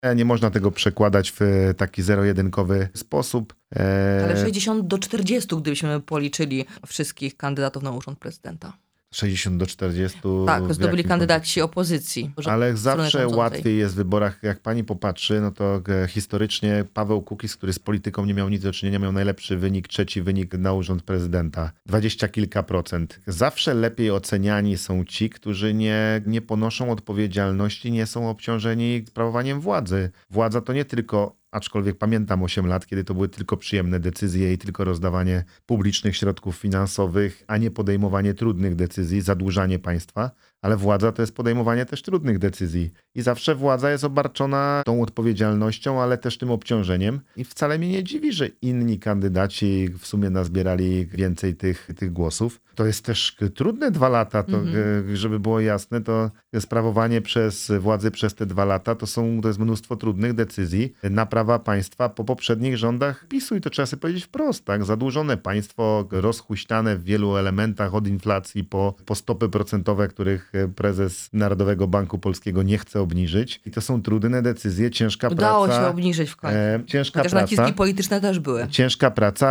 Nie można tego przekładać w taki zero-jedynkowy sposób. Ale 60-40, gdybyśmy policzyli wszystkich kandydatów na urząd prezydenta. 60-40. Tak, zdobyli kandydaci opozycji. Ale zawsze rządzącej. łatwiej jest w wyborach, jak pani popatrzy, no to historycznie Paweł Kukiz, który z polityką nie miał nic do czynienia, miał najlepszy wynik, trzeci wynik na urząd prezydenta. 20 kilka procent. Zawsze lepiej oceniani są ci, którzy nie ponoszą odpowiedzialności, nie są obciążeni sprawowaniem władzy. Władza to nie tylko, aczkolwiek pamiętam 8 lat, kiedy to były tylko przyjemne decyzje i tylko rozdawanie publicznych środków finansowych, a nie podejmowanie trudnych decyzji, zadłużanie państwa, ale władza to jest podejmowanie też trudnych decyzji. I zawsze władza jest obarczona tą odpowiedzialnością, ale też tym obciążeniem. I wcale mnie nie dziwi, że inni kandydaci w sumie nazbierali więcej tych głosów. To jest też trudne 2 lata, to, żeby było jasne, to sprawowanie przez władzy przez te 2 lata to jest mnóstwo trudnych decyzji. Naprawa państwa po poprzednich rządach PiS-u i to trzeba sobie powiedzieć wprost, tak? Zadłużone państwo, rozhuśtane w wielu elementach od inflacji po stopy procentowe, których prezes Narodowego Banku Polskiego nie chce obniżyć. I to są trudne decyzje, ciężka praca. Udało się obniżyć w końcu. Chociaż naciski polityczne też były. Ciężka praca,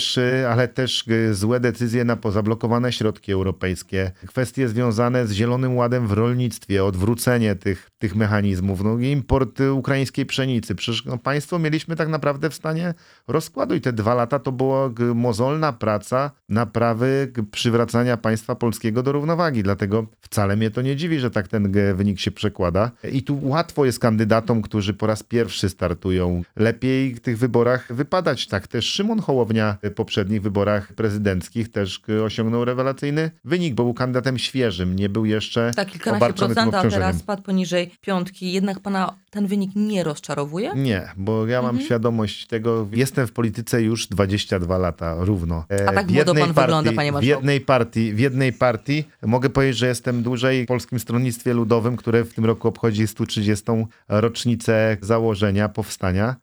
ale też złe decyzje na zablokowane środki europejskie. Kwestie związane z Zielonym Ładem w rolnictwie, odwrócenie tych mechanizmów. No, import ukraińskiej pszenicy. Przecież państwo mieliśmy tak naprawdę w stanie rozkładu i te 2 lata to była mozolna praca naprawy przywracania państwa polskiego do równowagi. Dlatego wcale mnie to nie dziwi, że tak ten wynik się przekłada. I tu łatwo jest kandydatom, którzy po raz pierwszy startują. Lepiej w tych wyborach wypadać. Tak też Szymon Hołownia w poprzednich wyborach prezydenckich też osiągnął rewelacyjny wynik, bo był kandydatem świeżym. Nie był jeszcze tak, kilkanaście obarczony tym procent, a obciążeniem. teraz spadł poniżej 5. Jednak pana ten wynik nie rozczarowuje? Nie, bo ja mam świadomość tego. Jestem w polityce już 22 lata równo. A tak młodo pan wygląda, panie marszałku. W jednej partii mogę powiedzieć, że jestem dłużej w Polskim Stronnictwie Ludowym, które w tym roku obchodzi 130. rocznicę założenia, powstania,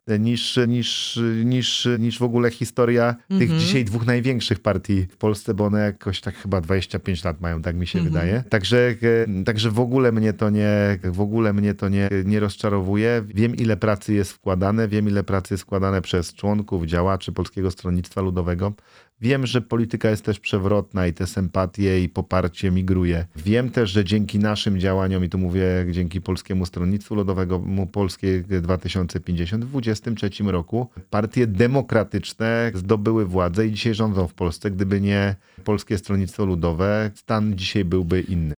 niż w ogóle historia tych dzisiaj 2 największych partii w Polsce, bo one jakoś tak chyba 25 lat mają, tak mi się wydaje. Także w ogóle mnie to nie rozczarowuje. Wiem, ile pracy jest wkładane przez członków, działaczy Polskiego Stronnictwa Ludowego. Wiem, że polityka jest też przewrotna i te sympatie i poparcie migruje. Wiem też, że dzięki naszym działaniom, i tu mówię dzięki Polskiemu Stronnictwu Ludowemu, Polskie 2050, w 2023 roku partie demokratyczne zdobyły władzę i dzisiaj rządzą w Polsce. Gdyby nie Polskie Stronnictwo Ludowe, stan dzisiaj byłby inny.